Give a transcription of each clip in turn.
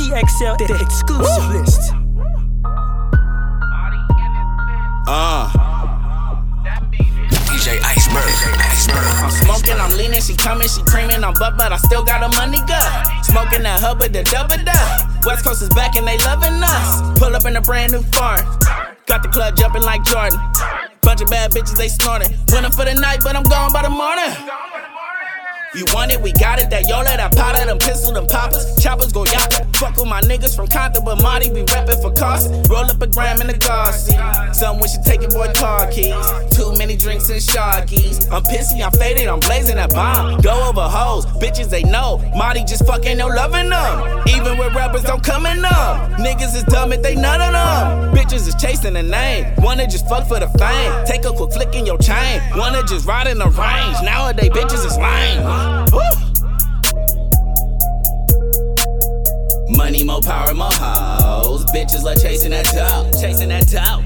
TXL, the exclusive list. DJ Iceberg. I'm smoking, I'm leaning, she coming, she creaming, I'm butt, but I still got a money gut. Smoking that hub with the double-duh. West Coast is back and they loving us. Pull up in a brand new foreign. Got the club jumping like Jordan. Bunch of bad bitches, they snorting. Went up for the night, but I'm gone by the morning. You want it, we got it. That Yola, that powder, them pistol, them poppers. Choppers go yapping. Fuck with my niggas from Compton, but Marty be rapping for cost. Roll up a gram in the car seat. Something we should take your boy car keys. Too many drinks and sharkies. I'm pissy, I'm faded, I'm blazing that bomb. Go over hoes, bitches they know. Marty just fucking no loving them. Even with rappers don't coming up. Niggas is dumb if they none of them. Bitches is chasing the name. Wanna just fuck for the fame. Take a quick flick in your chain. Wanna just ride in the range. Nowadays bitches is lame. Woo. Money, more power, more hoes. Bitches love chasing that dough. Chasing that dough.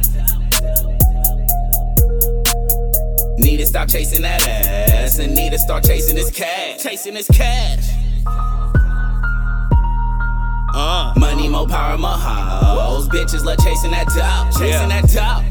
Need to stop chasing that ass and need to start chasing this cash. Chasing this cash. Money, more power, more hoes. Bitches love chasing that dough. Chasing that dough.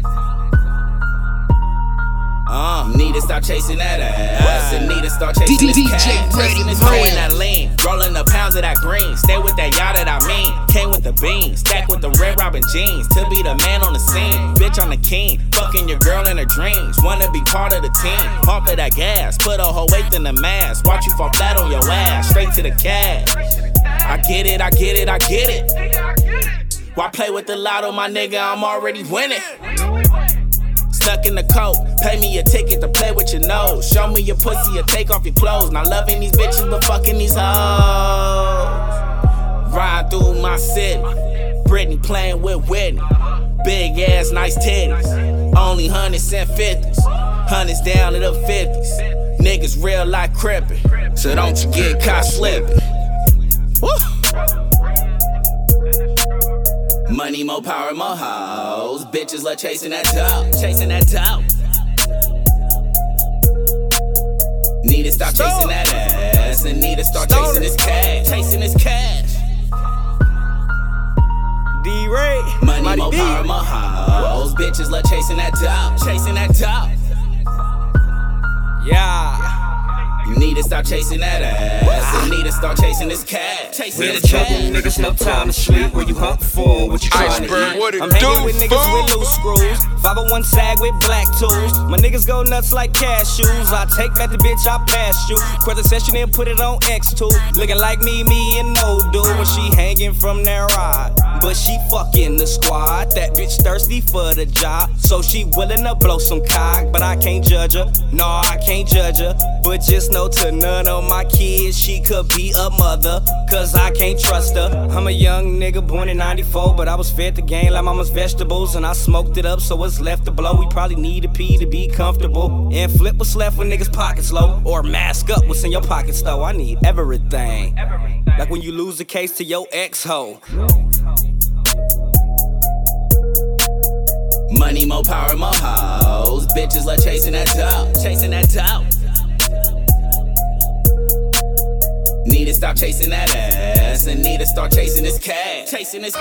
Need to stop chasing that ass and need to start chasing this cash. Chasing this growing that lean, rolling the pounds of that green. Stay with that y'all that I mean. Came with the beans, stack with the red robin jeans. To be the man on the scene, bitch I'm the king. Fucking your girl in her dreams, wanna be part of the team. Pump of that gas, put a whole weight in the mask. Watch you fall flat on your ass, straight to the cash. I get it, I get it, I get it. Why play with the lotto, my nigga, I'm already winning. Stuck in the coat, pay me a ticket to play with your nose. Show me your pussy or take off your clothes. Not loving these bitches but fucking these hoes. Ride through my city, Britney playing with Whitney. Big ass, nice titties. Only hundreds and fifties. Hundreds down to the 50s. Niggas real like crippin', so don't you get caught slippin'. Woo! Money, more power, more hoes. Bitches love chasing that dough. Chasing that dough. Need to stop chasing that ass and need to start chasing this cash. Chasing this cash. D-Ray. Money, more power, more hoes. Bitches love chasing that dough. Chasing that dough. Yeah. You need to stop chasing that ass and need to start chasing this cash. Chasing Real this trouble, cash. niggas, no time to sleep. Where you hunt for? What you trying to eat? What it I'm do, hanging with niggas fool? with loose screws. 501 sag with black tools. My niggas go nuts like cashews. I take back the bitch I passed you. Quarter session and put it on X2. Looking like me and no dude when she hanging from that ride. But she fucking the squad. That bitch thirsty for the job, so she willing to blow some cock. But I can't judge her. No, I can't judge her. But just know to none of my kids she could be a mother, cause I can't trust her. I'm a young nigga born in 94, but I was fed the game like mama's vegetables, and I smoked it up so what's left to blow. We probably need a pee to be comfortable, and flip what's left when niggas pockets low, or mask up what's in your pockets though. I need everything, like when you lose the case to your ex-hoe. Money, more power, more hoes. Bitches love chasing that dough. Chasing that dough. Need to stop chasing that ass and need to start chasing this cash. Chasing this